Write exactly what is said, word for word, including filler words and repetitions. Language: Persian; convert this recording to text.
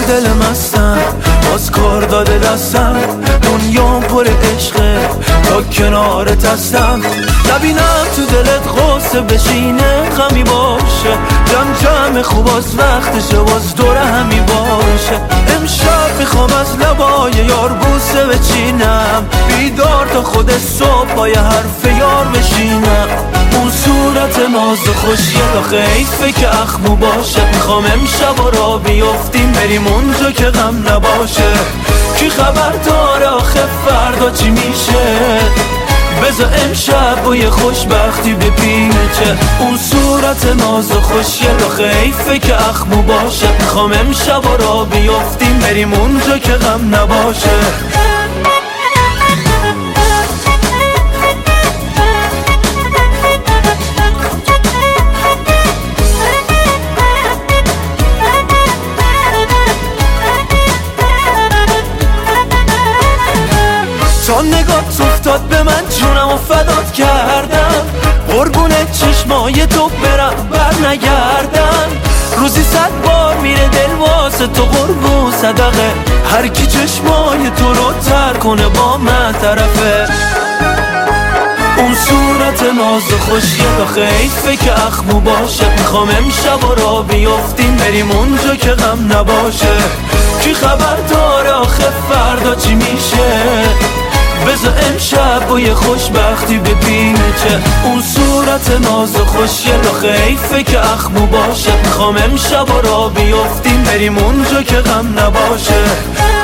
دل مستم، باز کار داده دستم، دنیام پر عشقه تا کنارت هستم. نبینم تو دلت غصه بشینه غمی باشه، جمع جمع خوب از وقتشه باز دور همی باشه. امشب میخوام از لبای یار بوسه بچینم، بیدار تا خود صبح پای حرف یار بشینم. اون صورت ناز و خوشگل آخه حیفه که اخمو باشه، میخوام امشب را بیفتیم بریم اونجا که غم نباشه. کی خبر داره آخه فردا چی میشه، بذار امشب با یه خوشبختی ببینه چه. اون صورت ناز و خوشگل آخه حیفه که اخمو باشه، میخوام امشب را بیفتیم بریم اونجا که غم نباشه. تا نگات افتاد به من جونم و فدات کردم، قربون چشمای تو برم بر نگردم. روزی صد بار میره دل واسه تو قربون صدقه، هر کی چشمای تو رو تر کنه با من طرفه. اون صورت ناز و خوشگل آخه حیفه که اخمو باشه، میخوام امشب را بیفتیم بریم اونجا که غم نباشه. کی خبر داره آخه فردا چی میشه، بذار امشب با یه خوشبختی ببینه چه. اون صورت ناز و خوشگل آخه حیفه که اخمو باشه، میخوام امشب را بیفتیم بریم اونجا که غم نباشه.